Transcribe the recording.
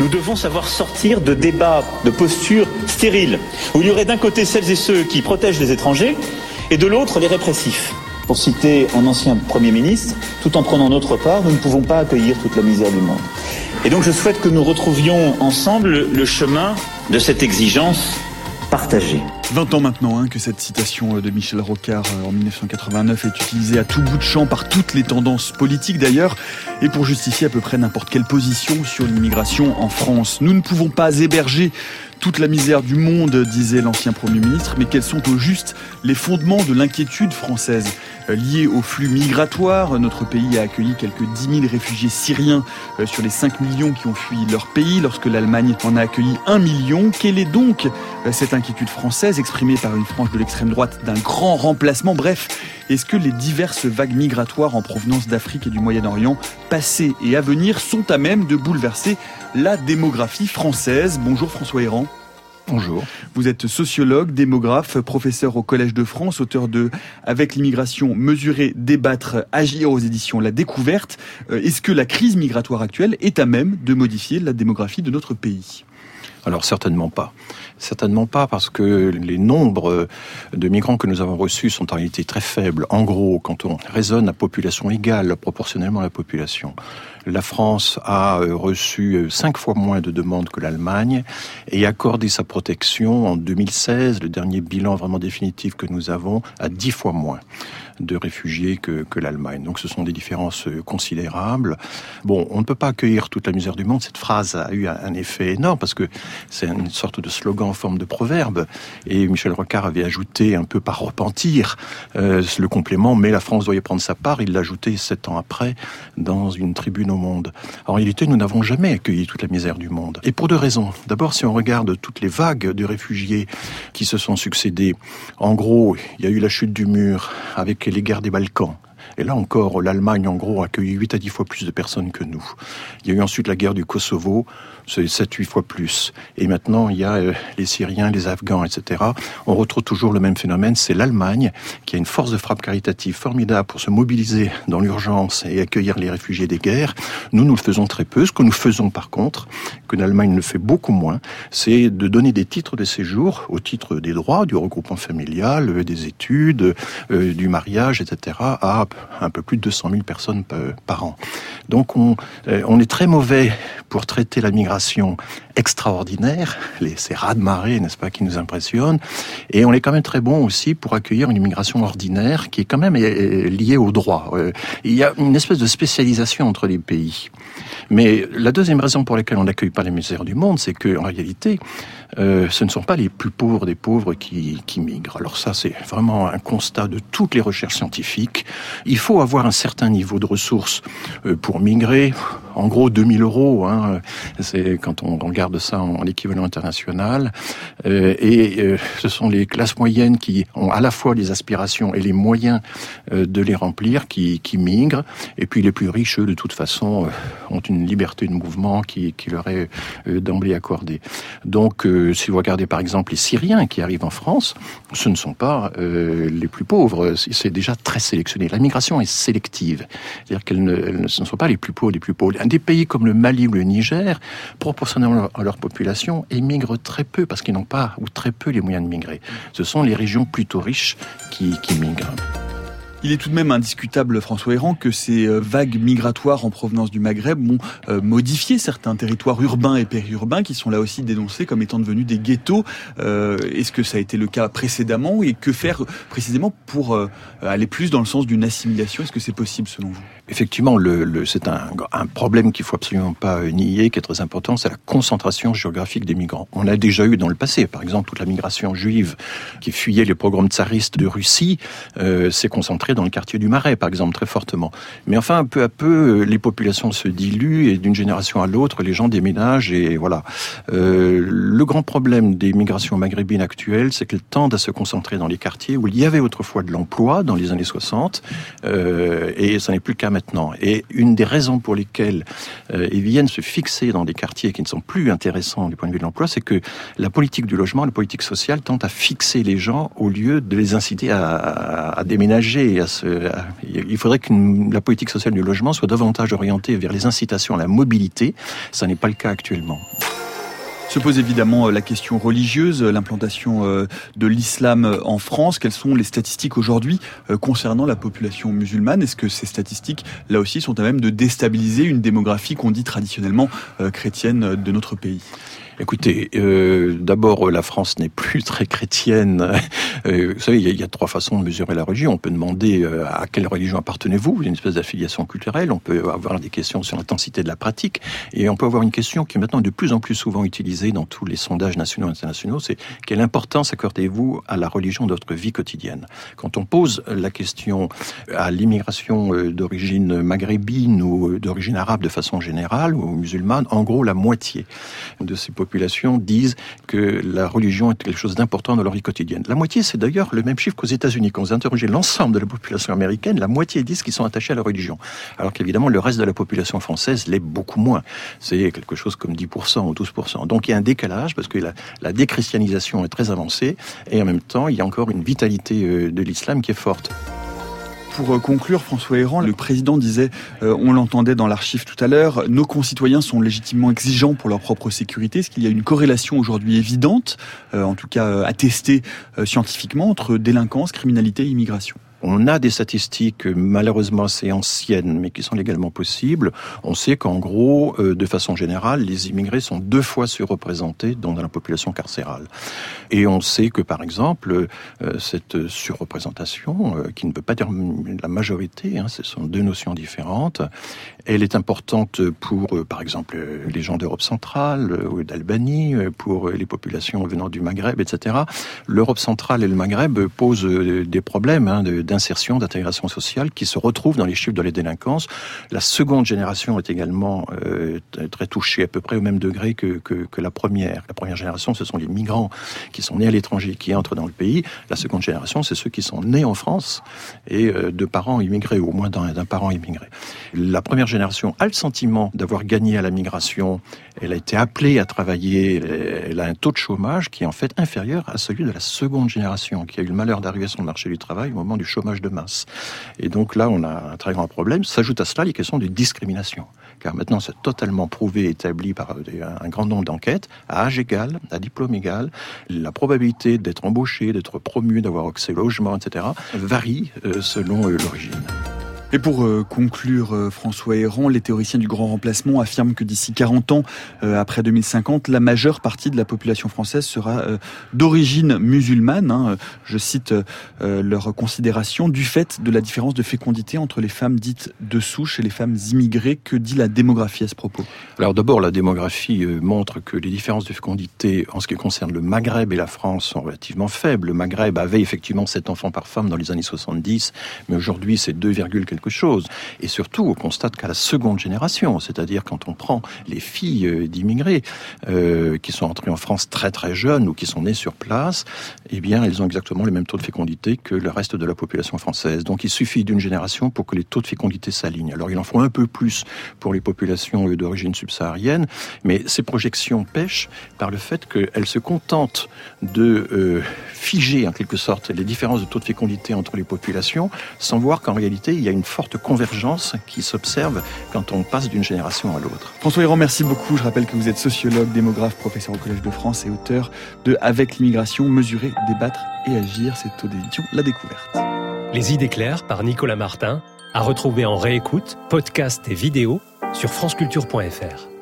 Nous devons savoir sortir de débats, de postures stériles, où il y aurait d'un côté celles et ceux qui protègent les étrangers, et de l'autre les répressifs. Pour citer un ancien Premier ministre, tout en prenant notre part, nous ne pouvons pas accueillir toute la misère du monde. Et donc je souhaite que nous retrouvions ensemble le chemin de cette exigence partagée. 20 ans maintenant que cette citation de Michel Rocard en 1989 est utilisée à tout bout de champ par toutes les tendances politiques d'ailleurs, et pour justifier à peu près n'importe quelle position sur l'immigration en France. Nous ne pouvons pas héberger toute la misère du monde, disait l'ancien Premier ministre, mais quels sont au juste les fondements de l'inquiétude française liée au flux migratoire? Notre pays a accueilli quelques 10 000 réfugiés syriens sur les 5 millions qui ont fui leur pays, lorsque l'Allemagne en a accueilli 1 million. Quelle est donc cette inquiétude française exprimée par une frange de l'extrême droite d'un grand remplacement? Bref, est-ce que les diverses vagues migratoires en provenance d'Afrique et du Moyen-Orient, passées et à venir, sont à même de bouleverser la démographie française? Bonjour François Héran. Bonjour. Vous êtes sociologue, démographe, professeur au Collège de France, auteur de « Avec l'immigration, mesurer, débattre, agir » aux éditions La Découverte. Est-ce que la crise migratoire actuelle est à même de modifier la démographie de notre pays ? Alors certainement pas. Certainement pas, parce que les nombres de migrants que nous avons reçus sont en réalité très faibles. En gros, quand on raisonne à population égale, proportionnellement à la population, la France a reçu 5 fois moins de demandes que l'Allemagne et accordé sa protection en 2016, le dernier bilan vraiment définitif que nous avons, à 10 fois moins de réfugiés que l'Allemagne. Donc ce sont des différences considérables. Bon, on ne peut pas accueillir toute la misère du monde. Cette phrase a eu un effet énorme parce que c'est une sorte de slogan en forme de proverbe. Et Michel Rocard avait ajouté un peu par repentir le complément « mais la France doit y prendre sa part ». Il l'a ajouté 7 ans après dans une tribune au Monde. En réalité, nous n'avons jamais accueilli toute la misère du monde. Et pour 2 raisons. D'abord, si on regarde toutes les vagues de réfugiés qui se sont succédées, en gros, il y a eu la chute du mur avec les guerres des Balkans. Et là encore, l'Allemagne, en gros, a accueilli 8 à 10 fois plus de personnes que nous. Il y a eu ensuite la guerre du Kosovo, c'est 7-8 fois plus. Et maintenant, il y a les Syriens, les Afghans, etc. On retrouve toujours le même phénomène. C'est l'Allemagne qui a une force de frappe caritative formidable pour se mobiliser dans l'urgence et accueillir les réfugiés des guerres. Nous le faisons très peu. Ce que nous faisons, par contre, que l'Allemagne le fait beaucoup moins, c'est de donner des titres de séjour au titre des droits, du regroupement familial, des études, du mariage, etc., à un peu plus de 200 000 personnes par an. Donc on est très mauvais pour traiter la migration extraordinaire, ces raz-de-marée, n'est-ce pas, qui nous impressionnent, et on est quand même très bon aussi pour accueillir une immigration ordinaire qui est quand même liée au droit. Il y a une espèce de spécialisation entre les pays. Mais la deuxième raison pour laquelle on n'accueille pas les misères du monde, c'est que en réalité, ce ne sont pas les plus pauvres des pauvres qui migrent. Alors ça, c'est vraiment un constat de toutes les recherches scientifiques. Il faut avoir un certain niveau de ressources pour migrer. En gros, 2 000 €, c'est quand on regarde ça en équivalent international. Ce sont les classes moyennes qui ont à la fois les aspirations et les moyens de les remplir qui migrent. Et puis les plus riches, eux, de toute façon, ont une liberté de mouvement qui leur est d'emblée accordée. Donc, si vous regardez par exemple les Syriens qui arrivent en France, ce ne sont pas les plus pauvres. C'est déjà très sélectionné. La migration est sélective. C'est-à-dire ce ne sont pas les plus pauvres des plus pauvres. Des pays comme le Mali ou le Niger, proportionnellement à leur population, émigrent très peu parce qu'ils n'ont pas ou très peu les moyens de migrer. Ce sont les régions plutôt riches qui migrent. Il est tout de même indiscutable, François Héran, que ces vagues migratoires en provenance du Maghreb ont modifié certains territoires urbains et périurbains qui sont là aussi dénoncés comme étant devenus des ghettos. Est-ce que ça a été le cas précédemment et que faire précisément pour aller plus dans le sens d'une assimilation? Est-ce que c'est possible selon vous? Effectivement, c'est un problème qu'il faut absolument pas nier, qui est très important, c'est la concentration géographique des migrants. On a déjà eu dans le passé, par exemple, toute la migration juive qui fuyait les pogroms tsaristes de Russie, s'est concentrée dans le quartier du Marais, par exemple, très fortement. Mais enfin, peu à peu, les populations se diluent et d'une génération à l'autre, les gens déménagent et voilà. Le grand problème des migrations maghrébines actuelles, c'est qu'elles tendent à se concentrer dans les quartiers où il y avait autrefois de l'emploi, dans les années 60, et ça n'est plus le cas maintenant. Et une des raisons pour lesquelles ils viennent se fixer dans des quartiers qui ne sont plus intéressants du point de vue de l'emploi, c'est que la politique du logement, la politique sociale tente à fixer les gens au lieu de les inciter à déménager, il faudrait que la politique sociale du logement soit davantage orientée vers les incitations à la mobilité. Ça n'est pas le cas actuellement. Se pose évidemment la question religieuse, l'implantation de l'islam en France. Quelles sont les statistiques aujourd'hui concernant la population musulmane ? Est-ce que ces statistiques, là aussi, sont à même de déstabiliser une démographie qu'on dit traditionnellement chrétienne de notre pays ? Écoutez, d'abord, la France n'est plus très chrétienne. Vous savez, il y a 3 façons de mesurer la religion. On peut demander à quelle religion appartenez-vous, une espèce d'affiliation culturelle. On peut avoir des questions sur l'intensité de la pratique. Et on peut avoir une question qui est maintenant de plus en plus souvent utilisée dans tous les sondages nationaux et internationaux, c'est quelle importance accordez-vous à la religion de votre vie quotidienne ? Quand on pose la question à l'immigration d'origine maghrébine ou d'origine arabe de façon générale, ou musulmane, en gros, la moitié de ces populations disent que la religion est quelque chose d'important dans leur vie quotidienne. La moitié, c'est d'ailleurs le même chiffre qu'aux États-Unis. Quand vous interrogez l'ensemble de la population américaine, la moitié disent qu'ils sont attachés à la religion. Alors qu'évidemment, le reste de la population française l'est beaucoup moins. C'est quelque chose comme 10% ou 12%. Donc il y a un décalage parce que la déchristianisation est très avancée et en même temps, il y a encore une vitalité de l'islam qui est forte. Pour conclure, François Héran, le président disait, on l'entendait dans l'archive tout à l'heure, nos concitoyens sont légitimement exigeants pour leur propre sécurité. Est-ce qu'il y a une corrélation aujourd'hui évidente, en tout cas attestée scientifiquement, entre délinquance, criminalité et immigration ? On a des statistiques malheureusement assez anciennes, mais qui sont légalement possibles. On sait qu'en gros, de façon générale, les immigrés sont 2 fois surreprésentés dans la population carcérale. Et on sait que, par exemple, cette surreprésentation, qui ne veut pas dire la majorité, ce sont 2 notions différentes, elle est importante pour, par exemple, les gens d'Europe centrale ou d'Albanie, pour les populations venant du Maghreb, etc. L'Europe centrale et le Maghreb posent des problèmes d'insertion, d'intégration sociale qui se retrouvent dans les chiffres de la délinquance. La seconde génération est également très touchée, à peu près au même degré que la première. La première génération, ce sont les migrants qui sont nés à l'étranger, qui entrent dans le pays. La seconde génération, c'est ceux qui sont nés en France et de parents immigrés, ou au moins d'un parent immigré. La première génération a le sentiment d'avoir gagné à la migration. Elle a été appelée à travailler. Elle a un taux de chômage qui est en fait inférieur à celui de la seconde génération, qui a eu le malheur d'arriver sur le marché du travail au moment du chômage de masse. Et donc là, on a un très grand problème. S'ajoute à cela les questions de discrimination. Car maintenant, c'est totalement prouvé, établi par un grand nombre d'enquêtes, à âge égal, à diplôme égal, la probabilité d'être embauché, d'être promu, d'avoir accès au logement, etc., varie selon l'origine. Et pour conclure, François Héran, les théoriciens du grand remplacement affirment que d'ici 40 ans, après 2050, la majeure partie de la population française sera d'origine musulmane. Je cite leur considération du fait de la différence de fécondité entre les femmes dites de souche et les femmes immigrées. Que dit la démographie à ce propos ? Alors d'abord, la démographie montre que les différences de fécondité en ce qui concerne le Maghreb et la France sont relativement faibles. Le Maghreb avait effectivement 7 enfants par femme dans les années 70, mais aujourd'hui c'est 2, quelque chose. Et surtout, on constate qu'à la seconde génération, c'est-à-dire quand on prend les filles d'immigrés qui sont entrées en France très très jeunes ou qui sont nées sur place, eh bien, elles ont exactement le même taux de fécondité que le reste de la population française. Donc, il suffit d'une génération pour que les taux de fécondité s'alignent. Alors, il en faut un peu plus pour les populations d'origine subsaharienne, mais ces projections pêchent par le fait qu'elles se contentent de figer, en quelque sorte, les différences de taux de fécondité entre les populations, sans voir qu'en réalité, il y a une forte convergence qui s'observe quand on passe d'une génération à l'autre. François Héran, merci beaucoup. Je rappelle que vous êtes sociologue, démographe, professeur au Collège de France et auteur de Avec l'immigration, mesurer, débattre et agir. C'est aux éditions La Découverte. Les idées claires par Nicolas Martin, à retrouver en réécoute, podcast et vidéo sur franceculture.fr.